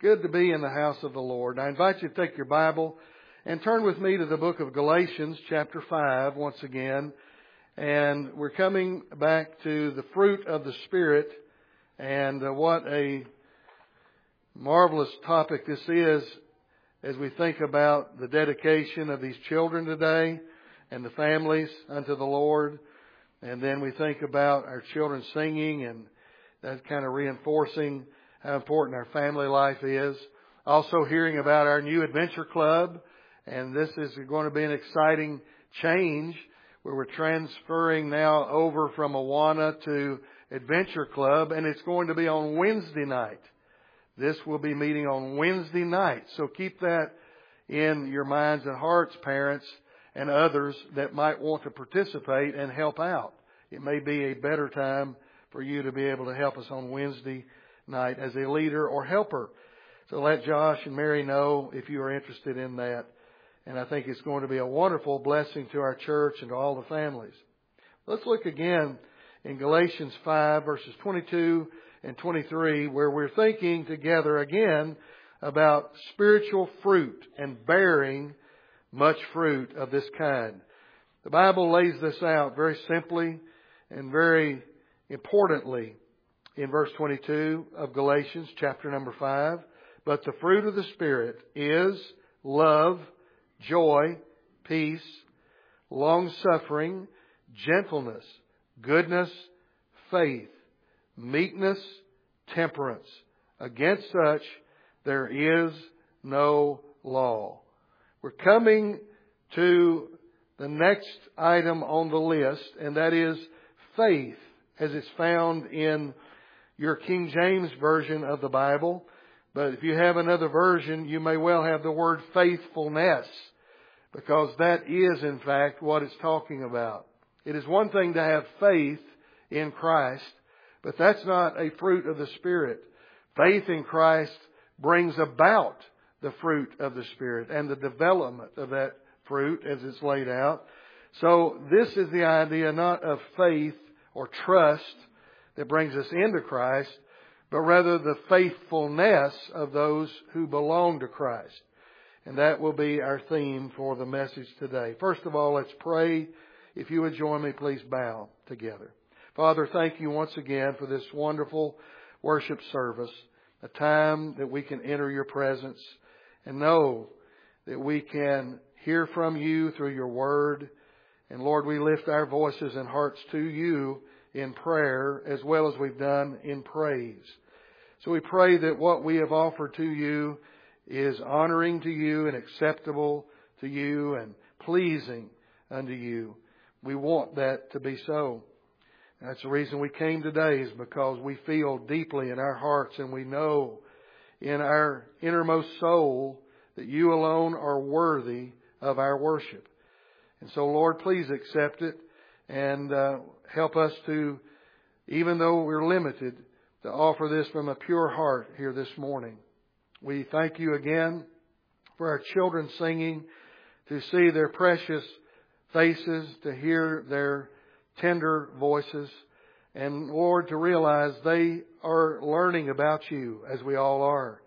good to be in the house of the Lord. I invite you to take your Bible and turn with me to the book of Galatians, chapter 5, once again. And we're coming back to the fruit of the Spirit, and what a marvelous topic this is as we think about the dedication of these children today and the families unto the Lord. And then we think about our children singing, and that's kind of reinforcing how important our family life is. Also hearing about our new adventure club, and this is going to be an exciting change where we're transferring now over from Awana to Adventure Club, and it's going to be on Wednesday night. This will be meeting on Wednesday night. So keep that in your minds and hearts, parents and others that might want to participate and help out. It may be a better time for you to be able to help us on Wednesday night as a leader or helper. So let Josh and Mary know if you are interested in that. And I think it's going to be a wonderful blessing to our church and to all the families. Let's look again in Galatians 5 verses 22 and 23, where we're thinking together again about spiritual fruit and bearing much fruit of this kind. The Bible lays this out very simply and very importantly in verse 22 of Galatians chapter number 5. But the fruit of the Spirit is love, joy, peace, long-suffering, gentleness, goodness, faith, meekness, temperance. Against such there is no law. We're coming to the next item on the list, and that is faith, as it's found in your King James Version of the Bible. But if you have another version, you may well have the word faithfulness, because that is, in fact, what it's talking about. It is one thing to have faith in Christ, but that's not a fruit of the Spirit. Faith in Christ brings about the fruit of the Spirit and the development of that fruit as it's laid out. So this is the idea not of faith or trust that brings us into Christ, but rather the faithfulness of those who belong to Christ. And that will be our theme for the message today. First of all, let's pray. If you would join me, please bow together. Father, thank you once again for this wonderful worship service, a time that we can enter your presence and know that we can hear from you through your word. And Lord, we lift our voices and hearts to you in prayer as well as we've done in praise. So we pray that what we have offered to you is honoring to you and acceptable to you and pleasing unto you. We want that to be so. That's the reason we came today, is because we feel deeply in our hearts and we know in our innermost soul that you alone are worthy of our worship. And so, Lord, please accept it and help us to, even though we're limited, to offer this from a pure heart here this morning. We thank you again for our children singing, to see their precious faces, to hear their tender voices, and Lord, to realize they are learning about you as we all are.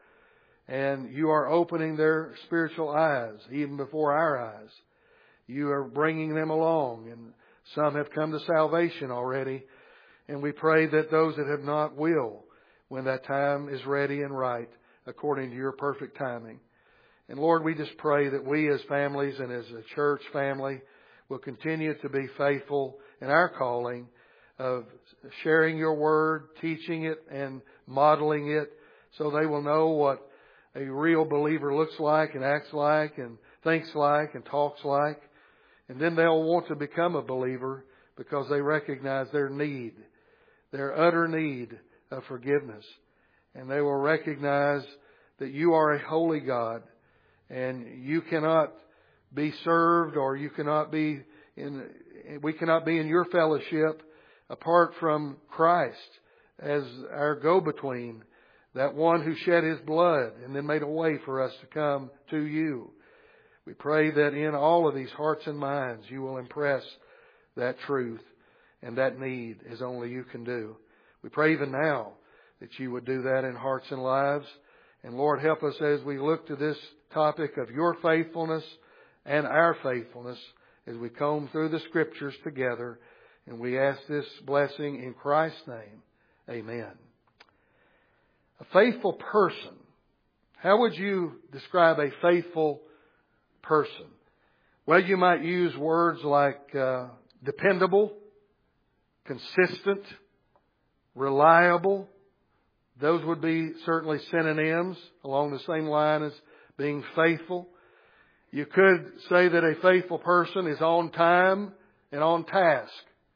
And you are opening their spiritual eyes even before our eyes. You are bringing them along, and some have come to salvation already. And we pray that those that have not will, when that time is ready and right, according to your perfect timing. And Lord, we just pray that we as families and as a church family will continue to be faithful in our calling of sharing your word, teaching it and modeling it, so they will know what a real believer looks like and acts like and thinks like and talks like. And then they'll want to become a believer because they recognize their need, their utter need of forgiveness. And they will recognize that you are a holy God, and you cannot be served, or we cannot be in your fellowship apart from Christ as our go-between, that one who shed his blood and then made a way for us to come to you. We pray that in all of these hearts and minds you will impress that truth and that need as only you can do. We pray even now that you would do that in hearts and lives, And Lord, help us as we look to this topic of your faithfulness and our faithfulness as we comb through the Scriptures together. And we ask this blessing in Christ's name. Amen. A faithful person. How would you describe a faithful person? Well, you might use words like dependable, consistent, reliable. Those would be certainly synonyms along the same line as being faithful. You could say that a faithful person is on time and on task.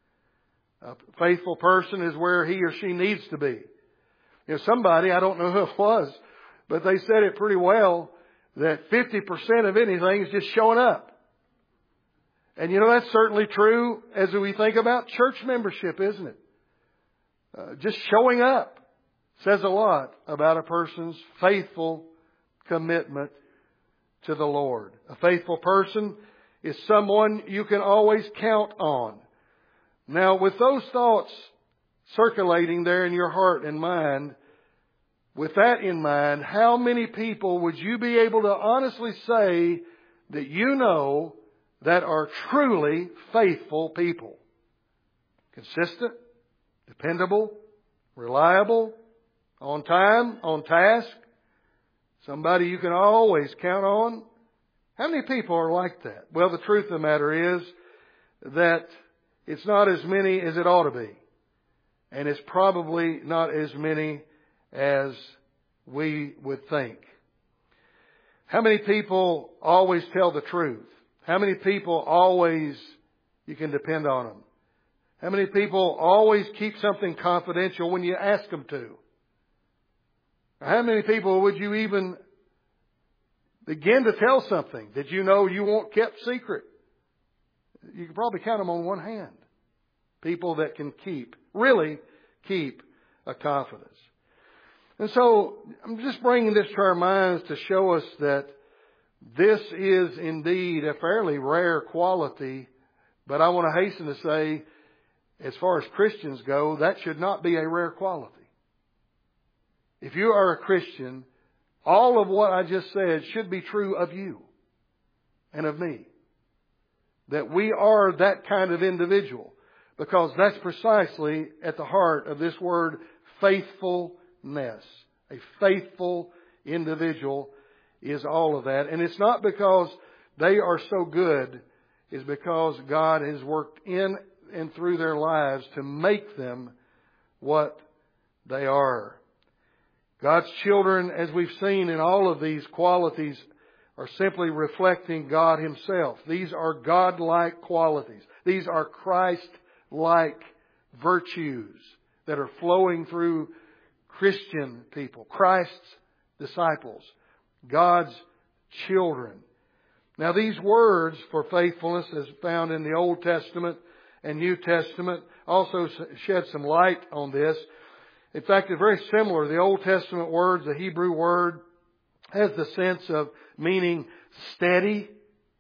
A faithful person is where he or she needs to be. You know, somebody, I don't know who it was, but they said it pretty well, that 50% of anything is just showing up. And you know, that's certainly true as we think about church membership, isn't it? Just showing up says a lot about a person's faithful commitment to the Lord. A faithful person is someone you can always count on. Now, with those thoughts circulating there in your heart and mind, with that in mind, how many people would you be able to honestly say that you know that are truly faithful people? Consistent, dependable, reliable, on time, on task, somebody you can always count on. How many people are like that? Well, the truth of the matter is that it's not as many as it ought to be. And it's probably not as many as we would think. How many people always tell the truth? How many people always you can depend on them? How many people always keep something confidential when you ask them to? How many people would you even begin to tell something that you know you want kept secret? You can probably count them on one hand. People that can really keep a confidence. And so I'm just bringing this to our minds to show us that this is indeed a fairly rare quality. But I want to hasten to say, as far as Christians go, that should not be a rare quality. If you are a Christian, all of what I just said should be true of you and of me. That we are that kind of individual. Because that's precisely at the heart of this word, faithfulness. A faithful individual is all of that. And it's not because they are so good. It's because God has worked in and through their lives to make them what they are. God's children, as we've seen in all of these qualities, are simply reflecting God Himself. These are God-like qualities. These are Christ-like virtues that are flowing through Christian people, Christ's disciples, God's children. Now, these words for faithfulness, as found in the Old Testament and New Testament, also shed some light on this. In fact, they're very similar. The Old Testament words, the Hebrew word, has the sense of meaning steady,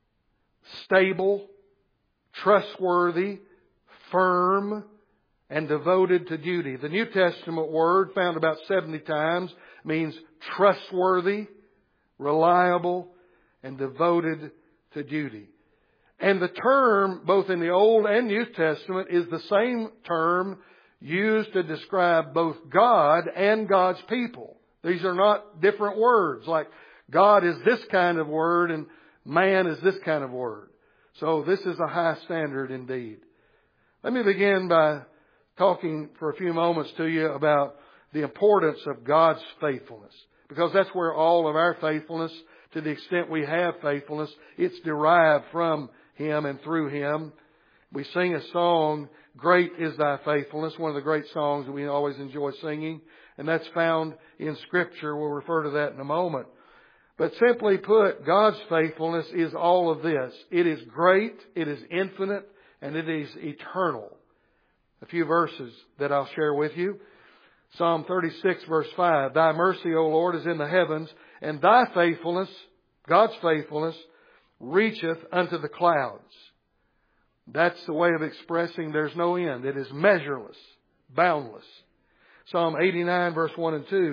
stable, trustworthy, firm, and devoted to duty. The New Testament word, found about 70 times, means trustworthy, reliable, and devoted to duty. And the term, both in the Old and New Testament, is the same term used to describe both God and God's people. These are not different words, like God is this kind of word and man is this kind of word. So this is a high standard indeed. Let me begin by talking for a few moments to you about the importance of God's faithfulness. Because that's where all of our faithfulness, to the extent we have faithfulness, it's derived from Him and through Him. We sing a song, "Great is Thy Faithfulness," one of the great songs that we always enjoy singing. And that's found in Scripture. We'll refer to that in a moment. But simply put, God's faithfulness is all of this. It is great, it is infinite, and it is eternal. A few verses that I'll share with you. Psalm 36 verse 5. "Thy mercy, O Lord, is in the heavens, and Thy faithfulness," God's faithfulness, "reacheth unto the clouds." That's the way of expressing there's no end. It is measureless, boundless. Psalm 89 verse 1 and 2.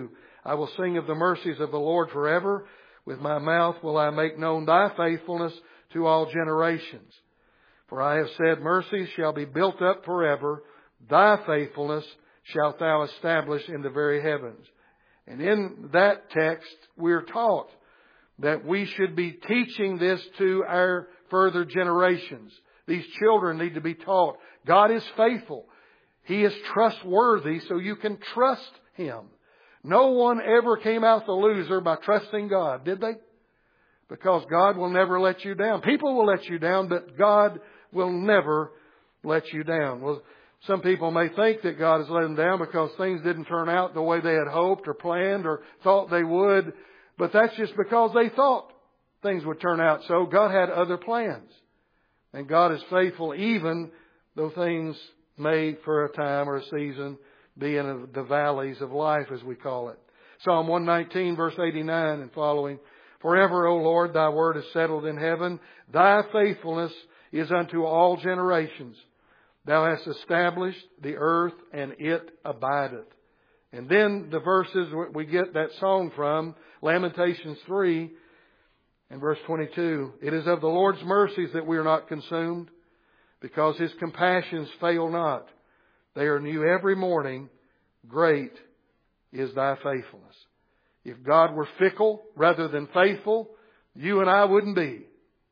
I will sing of the mercies of the Lord forever. With my mouth will I make known thy faithfulness to all generations. For I have said, mercy shall be built up forever. Thy faithfulness shalt thou establish in the very heavens. And in that text, we're taught that we should be teaching this to our further generations. These children need to be taught God is faithful. He is trustworthy, so you can trust Him. No one ever came out the loser by trusting God, did they? Because God will never let you down. People will let you down, but God will never let you down. Well, some people may think that God has let them down because things didn't turn out the way they had hoped or planned or thought they would. But that's just because they thought things would turn out so. God had other plans. And God is faithful even though things may for a time or a season be in the valleys of life, as we call it. Psalm 119 verse 89 and following. Forever, O Lord, thy word is settled in heaven. Thy faithfulness is unto all generations. Thou hast established the earth, and it abideth. And then the verses we get that song from, Lamentations 3 and verse 22. It is of the Lord's mercies that we are not consumed, because His compassions fail not. They are new every morning. Great is thy faithfulness. If God were fickle rather than faithful, you and I wouldn't be.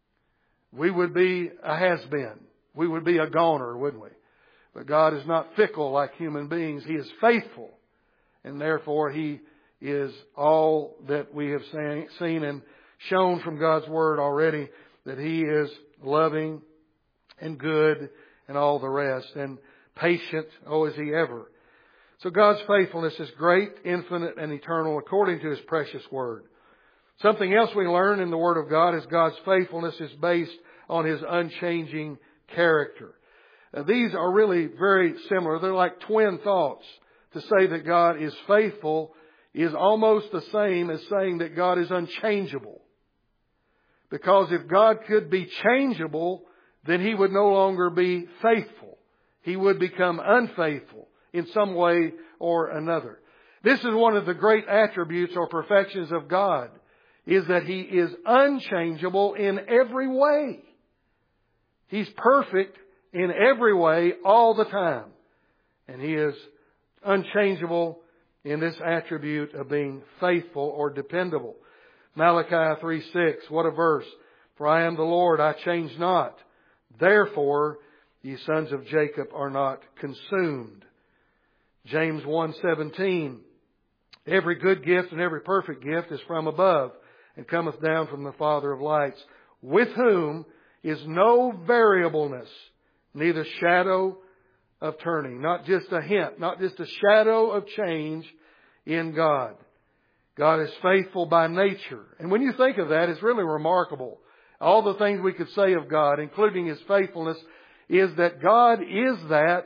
We would be a has-been. We would be a goner, wouldn't we? But God is not fickle like human beings. He is faithful. And therefore He is all that we have seen and shown from God's Word already, that He is loving and good and all the rest. And patient, oh, is He ever. So God's faithfulness is great, infinite, and eternal according to His precious Word. Something else we learn in the Word of God is God's faithfulness is based on His unchanging character. These are really very similar. They're like twin thoughts. To say that God is faithful is almost the same as saying that God is unchangeable. Because if God could be changeable, then He would no longer be faithful. He would become unfaithful in some way or another. This is one of the great attributes or perfections of God, is that He is unchangeable in every way. He's perfect in every way all the time. And He is unchangeable in this attribute of being faithful or dependable. Malachi 3:6, what a verse. For I am the Lord, I change not. Therefore, ye sons of Jacob are not consumed. James 1:17, every good gift and every perfect gift is from above, and cometh down from the Father of lights, with whom is no variableness, neither shadow of turning. Not just a hint, not just a shadow of change in God. God is faithful by nature. And when you think of that, it's really remarkable. All the things we could say of God, including His faithfulness, is that God is that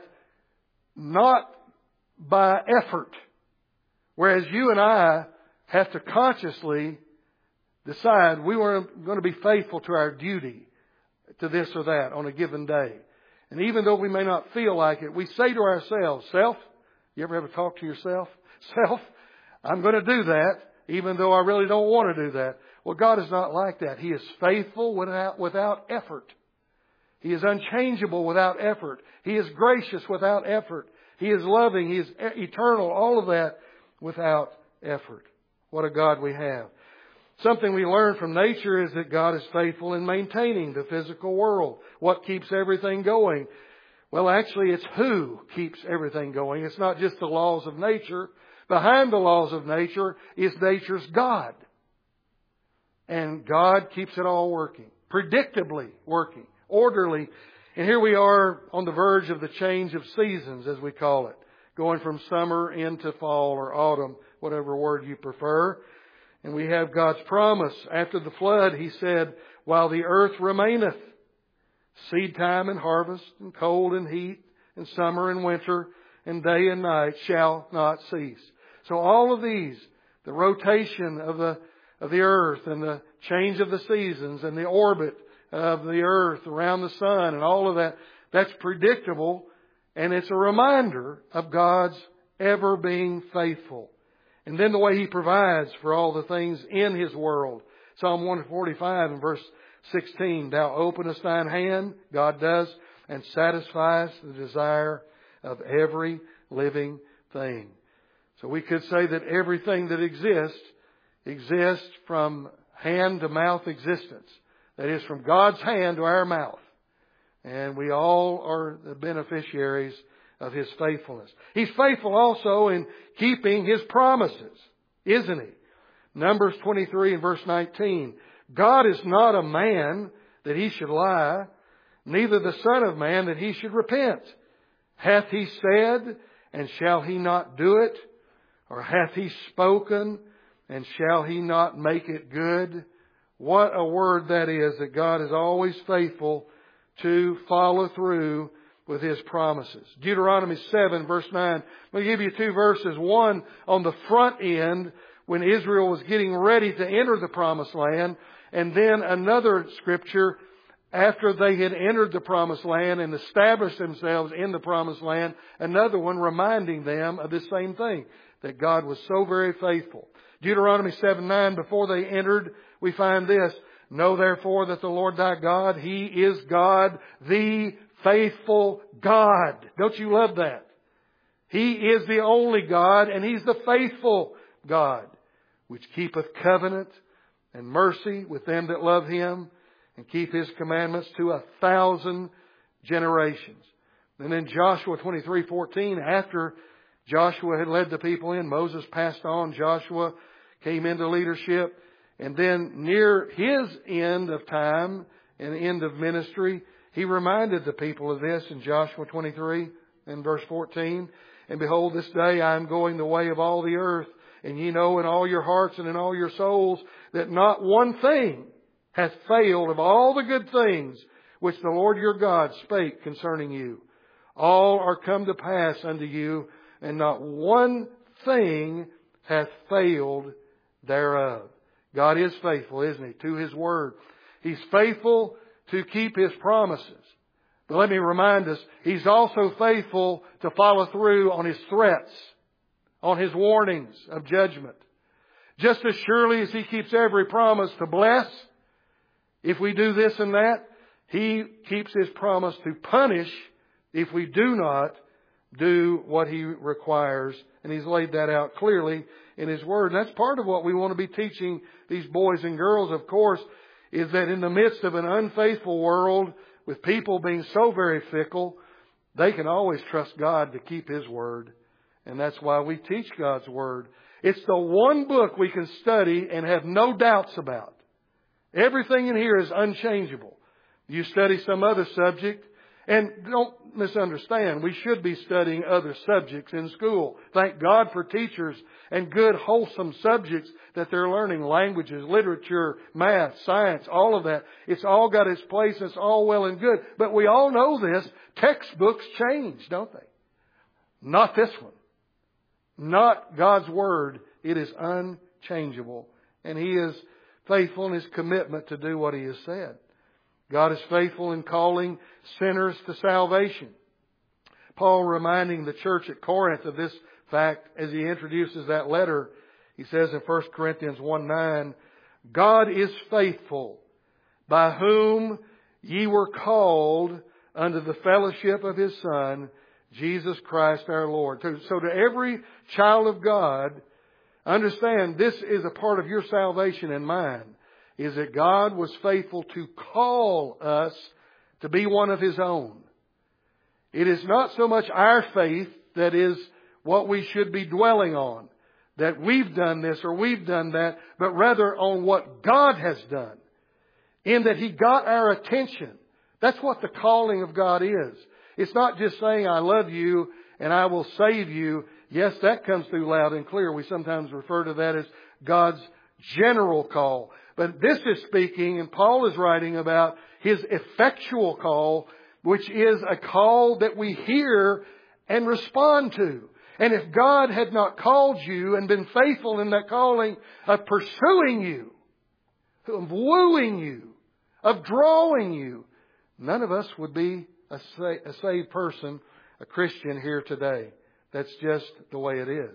not by effort. Whereas you and I have to consciously decide we were going to be faithful to our duty, to this or that on a given day. And even though we may not feel like it, we say to ourselves, self, you ever have a talk to yourself? Self, I'm going to do that, even though I really don't want to do that. Well, God is not like that. He is faithful without effort. He is unchangeable without effort. He is gracious without effort. He is loving. He is eternal. All of that without effort. What a God we have. Something we learn from nature is that God is faithful in maintaining the physical world. What keeps everything going? Well, actually, it's who keeps everything going. It's not just the laws of nature. Behind the laws of nature is nature's God. And God keeps it all working. Predictably working. Orderly. And here we are on the verge of the change of seasons, as we call it. Going from summer into fall or autumn, whatever word you prefer. And we have God's promise. After the flood, He said, while the earth remaineth, seed time and harvest, and cold and heat, and summer and winter, and day and night shall not cease. So all of these, the rotation of the earth, and the change of the seasons, and the orbit of the earth around the sun, and all of that, that's predictable, and it's a reminder of God's ever being faithful. And then the way He provides for all the things in His world. Psalm 145 and verse 16, Thou openest Thine hand, God does, and satisfies the desire of every living thing. So we could say that everything that exists from hand to mouth existence. That is, from God's hand to our mouth. And we all are the beneficiaries of His faithfulness. He's faithful also in keeping His promises, isn't He? Numbers 23 and verse 19. God is not a man that He should lie, neither the Son of Man that He should repent. Hath He said, and shall He not do it? Or hath He spoken, and shall He not make it good? What a word that is, that God is always faithful to follow through with His promises. Deuteronomy 7 verse 9. I'm going to give you two verses. One on the front end when Israel was getting ready to enter the promised land. And then another scripture after they had entered the promised land and established themselves in the promised land. Another one reminding them of this same thing, that God was so very faithful. Deuteronomy 7:9, before they entered, we find this. Know therefore that the Lord thy God, He is God, the faithful God. Don't you love that? He is the only God, and He's the faithful God, which keepeth covenant and mercy with them that love Him, and keep His commandments to 1,000 generations. And then Joshua 23:14, after Joshua had led the people in, Moses passed on, Joshua came into leadership. And then near his end of time and end of ministry, he reminded the people of this in Joshua 23 and verse 14. And behold, this day I am going the way of all the earth. And ye know in all your hearts and in all your souls that not one thing hath failed of all the good things which the Lord your God spake concerning you. All are come to pass unto you, and not one thing hath failed thereof. God is faithful, isn't He, to His Word. He's faithful to keep His promises. But let me remind us, He's also faithful to follow through on His threats, on His warnings of judgment. Just as surely as He keeps every promise to bless, if we do this and that, He keeps His promise to punish if we do not do what He requires. And He's laid that out clearly in His Word. And that's part of what we want to be teaching these boys and girls, of course, is that in the midst of an unfaithful world, with people being so very fickle, they can always trust God to keep His Word. And that's why we teach God's Word. It's the one book we can study and have no doubts about. Everything in here is unchangeable. You study some other subject, and don't misunderstand, we should be studying other subjects in school. Thank God for teachers and good, wholesome subjects that they're learning. Languages, literature, math, science, all of that. It's all got its place. It's all well and good. But we all know this. Textbooks change, don't they? Not this one. Not God's Word. It is unchangeable. And He is faithful in His commitment to do what He has said. God is faithful in calling sinners to salvation. Paul reminding the church at Corinth of this fact as he introduces that letter. He says in 1 Corinthians 1:9, God is faithful, by whom ye were called unto the fellowship of His Son, Jesus Christ our Lord. So to every child of God, understand this is a part of your salvation and mine, is that God was faithful to call us to be one of His own. It is not so much our faith that is what we should be dwelling on, that we've done this or we've done that, but rather on what God has done, in that He got our attention. That's what the calling of God is. It's not just saying, I love you and I will save you. Yes, that comes through loud and clear. We sometimes refer to that as God's general call. But this is speaking, and Paul is writing about His effectual call, which is a call that we hear and respond to. And if God had not called you and been faithful in that calling of pursuing you, of wooing you, of drawing you, none of us would be a saved person, a Christian here today. That's just the way it is.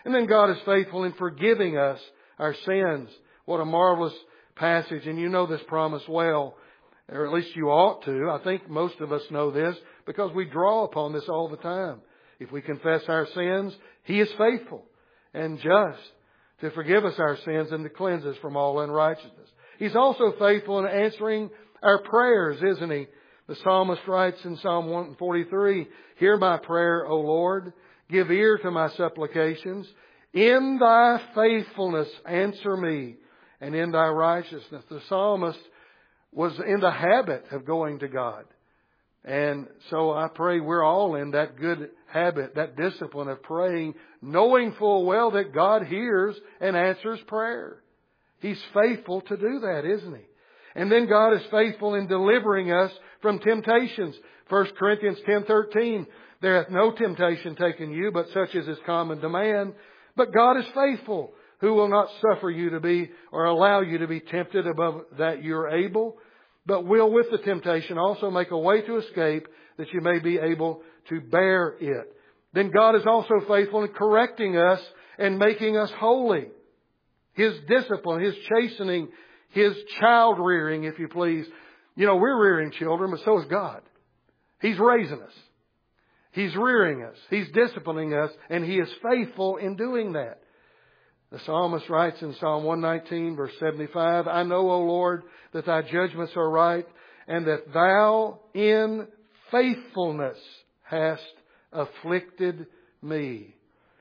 And then God is faithful in forgiving us our sins. What a marvelous passage. And you know this promise well, or at least you ought to. I think most of us know this because we draw upon this all the time. If we confess our sins, He is faithful and just to forgive us our sins and to cleanse us from all unrighteousness. He's also faithful in answering our prayers, isn't He? The psalmist writes in Psalm 143, "Hear my prayer, O Lord. Give ear to my supplications. In Thy faithfulness answer me, and in Thy righteousness." The psalmist was in the habit of going to God. And so I pray we're all in that good habit, that discipline of praying, knowing full well that God hears and answers prayer. He's faithful to do that, isn't He? And then God is faithful in delivering us from temptations. 1 Corinthians 10:13, "There hath no temptation taken you, but such as is common to man. But God is faithful, who will not suffer you to be, or allow you to be tempted above that you are able, but will with the temptation also make a way to escape, that you may be able to bear it." Then God is also faithful in correcting us and making us holy. His discipline, His chastening, His child rearing, if you please. You know, we're rearing children, but so is God. He's raising us. He's rearing us. He's disciplining us, and He is faithful in doing that. The psalmist writes in Psalm 119, verse 75, "I know, O Lord, that Thy judgments are right, and that Thou in faithfulness hast afflicted me."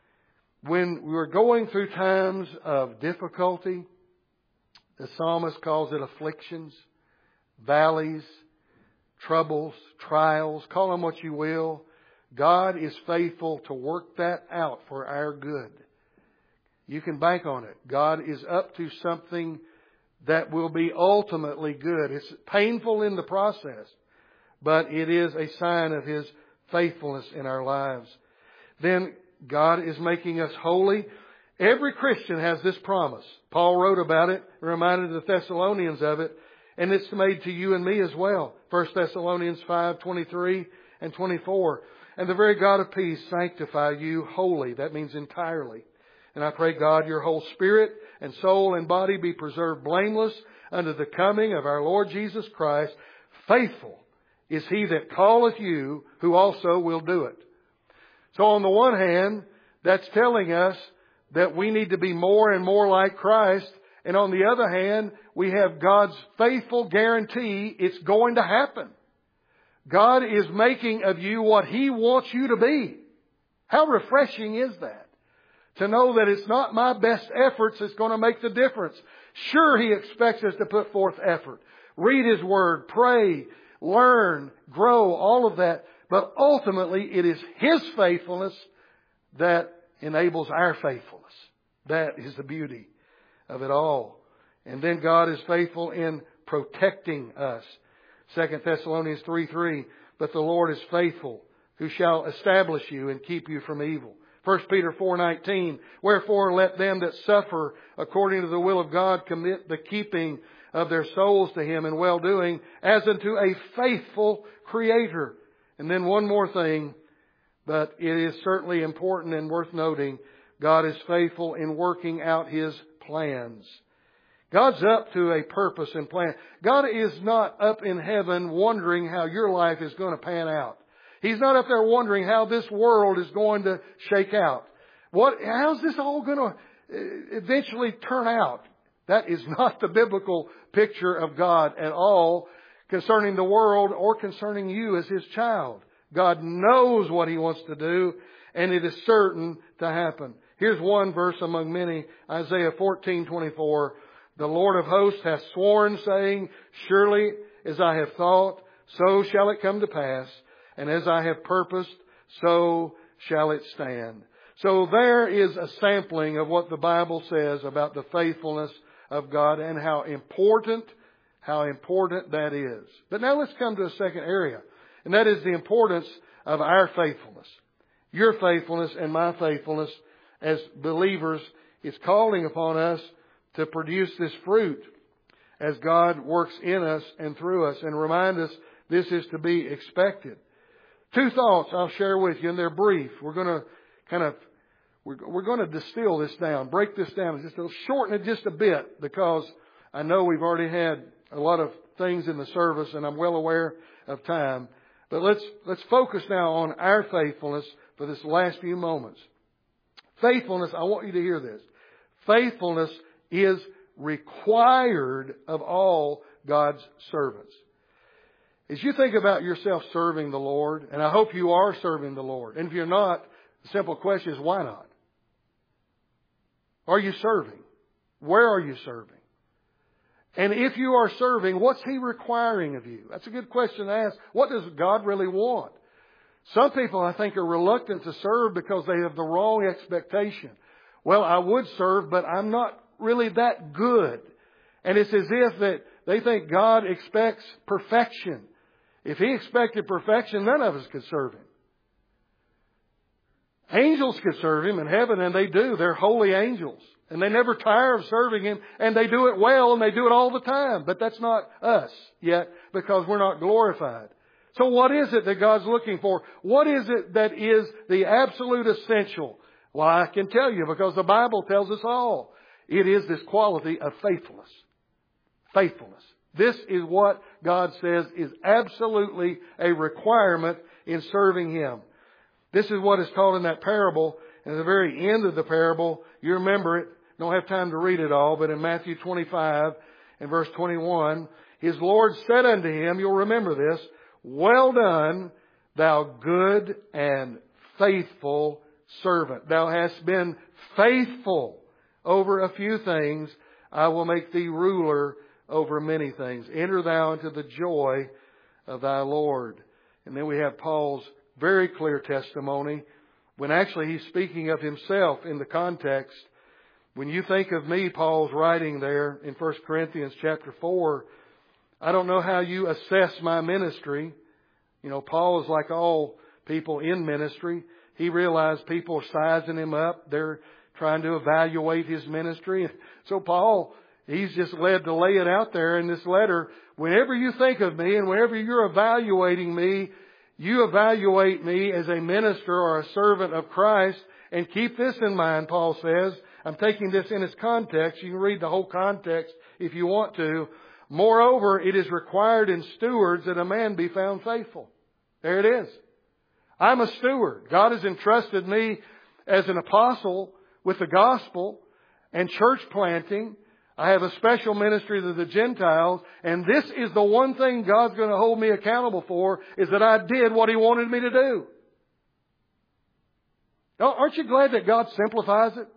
When we're going through times of difficulty, the psalmist calls it afflictions, valleys, troubles, trials, call them what you will. God is faithful to work that out for our good. You can bank on it. God is up to something that will be ultimately good. It's painful in the process, but it is a sign of His faithfulness in our lives. Then God is making us holy. Every Christian has this promise. Paul wrote about it, reminded the Thessalonians of it, and it's made to you and me as well. 1 Thessalonians 5:23 and 24. "And the very God of peace sanctify you wholly." That means entirely. "And I pray, God, your whole spirit and soul and body be preserved blameless unto the coming of our Lord Jesus Christ. Faithful is He that calleth you, who also will do it." So on the one hand, that's telling us that we need to be more and more like Christ. And on the other hand, we have God's faithful guarantee it's going to happen. God is making of you what He wants you to be. How refreshing is that? To know that it's not my best efforts that's going to make the difference. Sure, He expects us to put forth effort. Read His Word, pray, learn, grow, all of that. But ultimately, it is His faithfulness that enables our faithfulness. That is the beauty of it all. And then God is faithful in protecting us. 2 Thessalonians 3:3, "But the Lord is faithful, who shall establish you and keep you from evil." 1 Peter 4:19, "Wherefore let them that suffer according to the will of God commit the keeping of their souls to Him in well-doing, as unto a faithful Creator." And then one more thing, but it is certainly important and worth noting. God is faithful in working out His plans. God's up to a purpose and plan. God is not up in heaven wondering how your life is going to pan out. He's not up there wondering how this world is going to shake out. How's this all going to eventually turn out? That is not the biblical picture of God at all concerning the world or concerning you as His child. God knows what He wants to do, and it is certain to happen. Here's one verse among many, Isaiah 14:24. "The Lord of hosts hath sworn, saying, Surely as I have thought, so shall it come to pass. And as I have purposed, so shall it stand." So there is a sampling of what the Bible says about the faithfulness of God and how important that is. But now let's come to a second area. And that is the importance of our faithfulness. Your faithfulness and my faithfulness as believers is calling upon us to produce this fruit as God works in us and through us, and remind us this is to be expected. Two thoughts I'll share with you, and they're brief. We're going to kind of We're going to distill this down, break this down, just shorten it just a bit, because I know we've already had a lot of things in the service, and I'm well aware of time. But let's focus now on our faithfulness for this last few moments. Faithfulness, I want you to hear this. Faithfulness is required of all God's servants. As you think about yourself serving the Lord, and I hope you are serving the Lord, and if you're not, the simple question is, why not? Are you serving? Where are you serving? And if you are serving, what's He requiring of you? That's a good question to ask. What does God really want? Some people, I think, are reluctant to serve because they have the wrong expectation. Well, I would serve, but I'm not really that good. And it's as if that they think God expects perfection. If He expected perfection, none of us could serve Him. Angels could serve Him in heaven, and they do. They're holy angels. And they never tire of serving Him, and they do it well, and they do it all the time. But that's not us yet, because we're not glorified. So what is it that God's looking for? What is it that is the absolute essential? Well, I can tell you, because the Bible tells us all. It is this quality of faithfulness. Faithfulness. This is what God says is absolutely a requirement in serving Him. This is what is taught in that parable. And at the very end of the parable, you remember it. Don't have time to read it all, but in Matthew 25 and verse 21, His Lord said unto him, you'll remember this, well done, thou good and faithful servant. Thou hast been faithful over a few things. I will make thee ruler over many things. Enter thou into the joy of thy Lord. And then we have Paul's very clear testimony, when actually he's speaking of himself in the context. When you think of me, Paul's writing there in 1 Corinthians chapter 4, I don't know how you assess my ministry. You know, Paul is like all people in ministry. He realized people are sizing him up. They're trying to evaluate his ministry. So Paul, he's just led to lay it out there in this letter. Whenever you think of me and whenever you're evaluating me, you evaluate me as a minister or a servant of Christ. And keep this in mind, Paul says. I'm taking this in its context. You can read the whole context if you want to. Moreover, it is required in stewards that a man be found faithful. There it is. I'm a steward. God has entrusted me as an apostle with the gospel and church planting. I have a special ministry to the Gentiles, and this is the one thing God's going to hold me accountable for, is that I did what He wanted me to do. Aren't you glad that God simplifies it?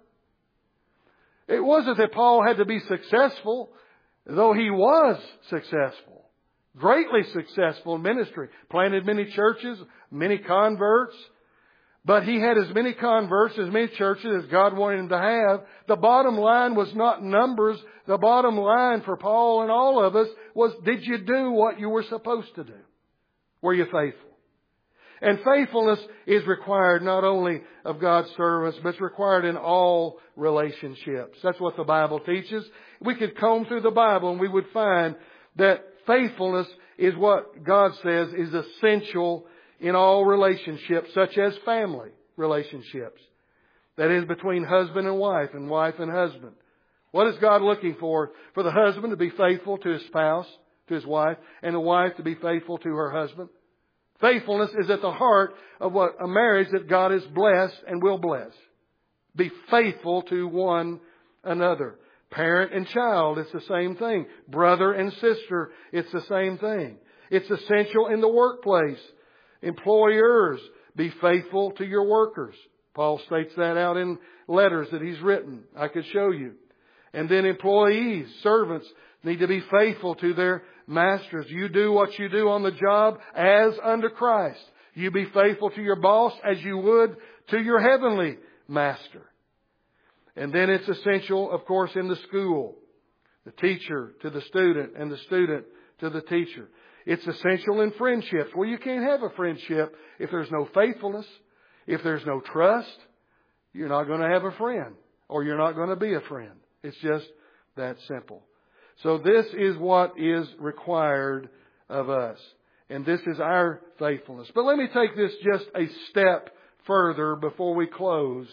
It wasn't that Paul had to be successful, though he was successful. Greatly successful in ministry. Planted many churches, many converts. But he had as many converts, as many churches as God wanted him to have. The bottom line was not numbers. The bottom line for Paul and all of us was, did you do what you were supposed to do? Were you faithful? And faithfulness is required not only of God's servants, but it's required in all relationships. That's what the Bible teaches. We could comb through the Bible and we would find that faithfulness is what God says is essential in all relationships, such as family relationships. That is between husband and wife and husband. What is God looking for? For the husband to be faithful to his spouse, to his wife, and the wife to be faithful to her husband. Faithfulness is at the heart of what a marriage that God has blessed and will bless. Be faithful to one another. Parent and child, it's the same thing. Brother and sister, it's the same thing. It's essential in the workplace. Employers, be faithful to your workers. Paul states that out in letters that he's written. I could show you. And then employees, servants, need to be faithful to their masters. You do what you do on the job as unto Christ. You be faithful to your boss as you would to your heavenly master. And then it's essential, of course, in the school. The teacher to the student and the student to the teacher. It's essential in friendships. Well, you can't have a friendship if there's no faithfulness. If there's no trust, you're not going to have a friend. Or you're not going to be a friend. It's just that simple. So this is what is required of us. And this is our faithfulness. But let me take this just a step further before we close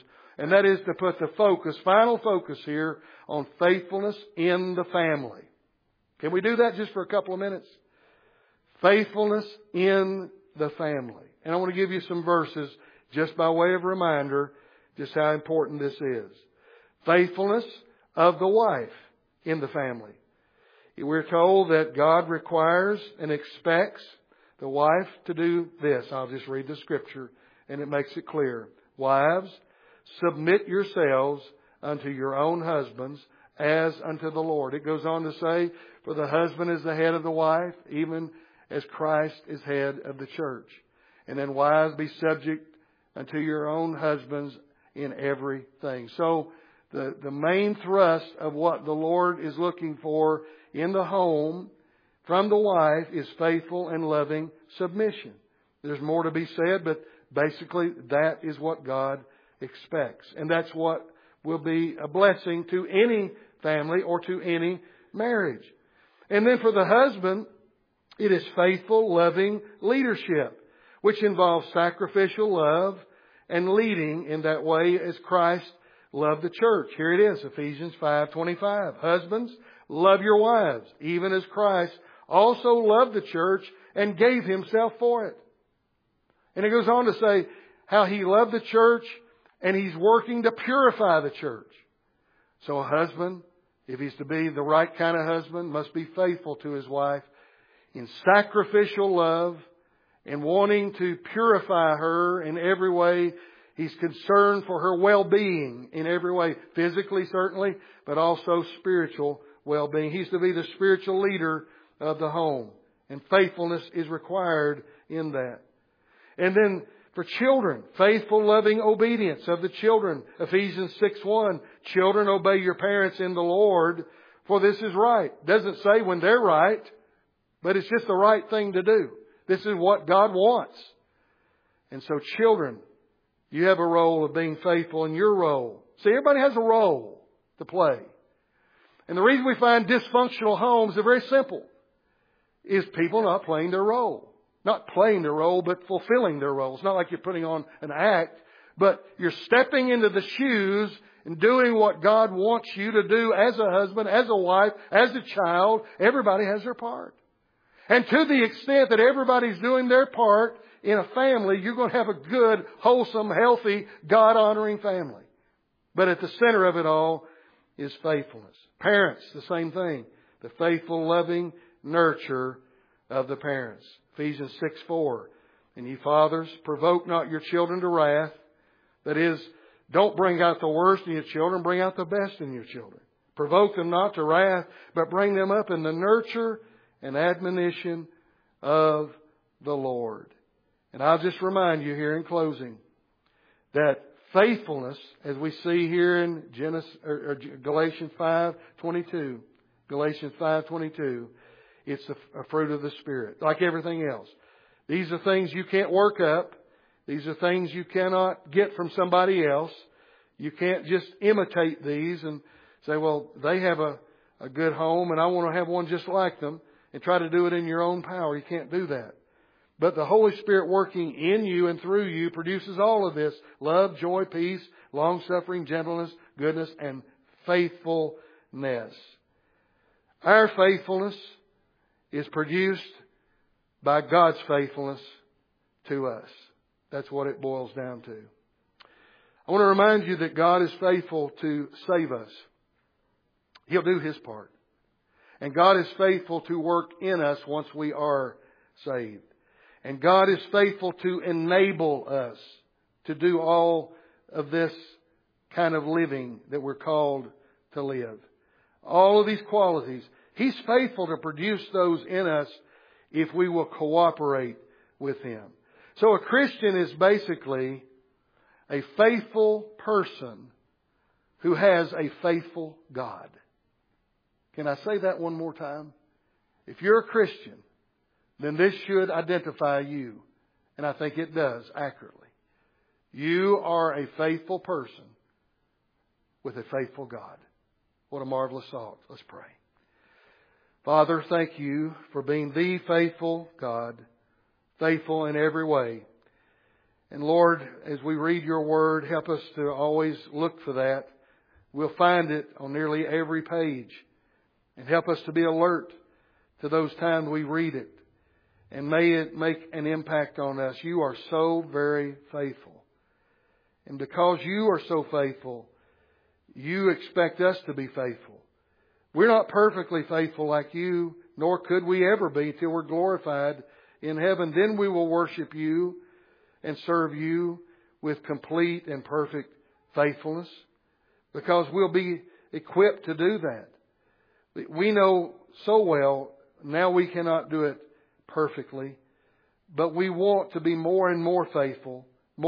And that is to put the focus, final focus here, on faithfulness in the family. Can we do that just for a couple of minutes? Faithfulness in the family. And I want to give you some verses just by way of reminder just how important this is. Faithfulness of the wife in the family. We're told that God requires and expects the wife to do this. I'll just read the scripture and it makes it clear. Wives, submit yourselves unto your own husbands as unto the Lord. It goes on to say, for the husband is the head of the wife, even as Christ is head of the church. And then wives, be subject unto your own husbands in everything. So the main thrust of what the Lord is looking for in the home from the wife is faithful and loving submission. There's more to be said, but basically that is what God expects. And that's what will be a blessing to any family or to any marriage. And then for the husband, it is faithful, loving leadership, which involves sacrificial love and leading in that way as Christ loved the church. Here it is, Ephesians 5:25. Husbands, love your wives, even as Christ also loved the church and gave Himself for it. And it goes on to say how He loved the church and He's working to purify the church. So a husband, if he's to be the right kind of husband, must be faithful to his wife in sacrificial love and wanting to purify her in every way. He's concerned for her well-being in every way, physically certainly, but also spiritual well-being. He's to be the spiritual leader of the home. And faithfulness is required in that. And then for children, faithful, loving obedience of the children. Ephesians 6:1, children, obey your parents in the Lord, for this is right. Doesn't say when they're right, but it's just the right thing to do. This is what God wants. And so children, you have a role of being faithful in your role. See, everybody has a role to play. And the reason we find dysfunctional homes are very simple. Is people not playing their role. Not playing their role, but fulfilling their role. It's not like you're putting on an act, but you're stepping into the shoes and doing what God wants you to do as a husband, as a wife, as a child. Everybody has their part. And to the extent that everybody's doing their part in a family, you're going to have a good, wholesome, healthy, God-honoring family. But at the center of it all is faithfulness. Parents, the same thing. The faithful, loving nurture of the parents. Ephesians 6:4. And ye fathers, provoke not your children to wrath. That is, don't bring out the worst in your children, bring out the best in your children. Provoke them not to wrath, but bring them up in the nurture and admonition of the Lord. And I'll just remind you here in closing that faithfulness, as we see here in Galatians 5:22, Galatians 5:22, it's a fruit of the Spirit, like everything else. These are things you can't work up. These are things you cannot get from somebody else. You can't just imitate these and say, well, they have a good home and I want to have one just like them, and try to do it in your own power. You can't do that. But the Holy Spirit working in you and through you produces all of this: love, joy, peace, long-suffering, gentleness, goodness, and faithfulness. Our faithfulness is produced by God's faithfulness to us. That's what it boils down to. I want to remind you that God is faithful to save us. He'll do His part. And God is faithful to work in us once we are saved. And God is faithful to enable us to do all of this kind of living that we're called to live. All of these qualities. He's faithful to produce those in us if we will cooperate with Him. So a Christian is basically a faithful person who has a faithful God. Can I say that one more time? If you're a Christian, then this should identify you. And I think it does accurately. You are a faithful person with a faithful God. What a marvelous thought. Let's pray. Father, thank You for being the faithful God, faithful in every way. And Lord, as we read your word, help us to always look for that. We'll find it on nearly every page. And help us to be alert to those times we read it. And may it make an impact on us. You are so very faithful. And because you are so faithful, you expect us to be faithful. We're not perfectly faithful like you, nor could we ever be till we're glorified in heaven. Then we will worship you and serve you with complete and perfect faithfulness, because we'll be equipped to do that. We know so well now we cannot do it perfectly, but we want to be more and more faithful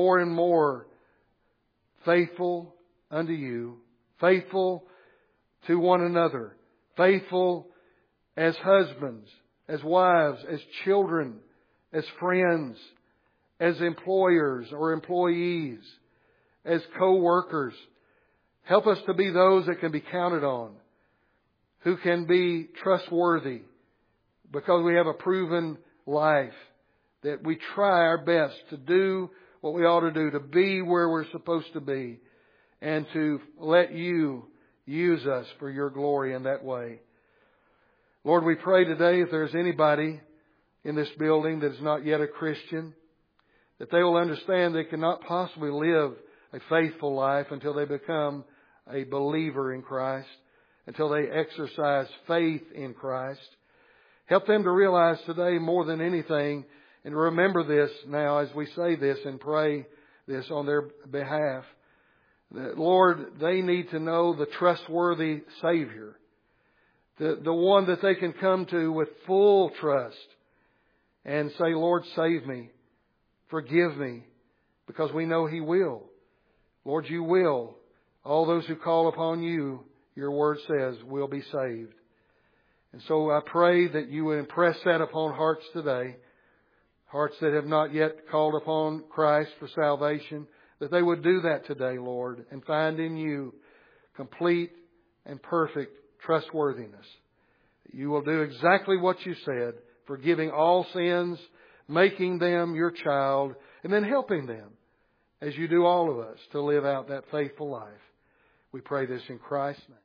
unto you, faithful to one another, faithful as husbands, as wives, as children, as friends, as employers or employees, as co-workers. Help us to be those that can be counted on, who can be trustworthy, because we have a proven life, that we try our best to do what we ought to do, to be where we're supposed to be, and to let you use us for your glory in that way. Lord, we pray today, if there's anybody in this building that is not yet a Christian, that they will understand they cannot possibly live a faithful life until they become a believer in Christ, until they exercise faith in Christ. Help them to realize today more than anything, and remember this now as we say this and pray this on their behalf, that, Lord, they need to know the trustworthy Savior, the one that they can come to with full trust and say, Lord, save me, forgive me, because we know He will. Lord, you will. All those who call upon you, your word says, will be saved. And so I pray that you would impress that upon hearts today, hearts that have not yet called upon Christ for salvation, that they would do that today, Lord, and find in you complete and perfect trustworthiness. You will do exactly what you said, forgiving all sins, making them your child, and then helping them, as you do all of us, to live out that faithful life. We pray this in Christ's name.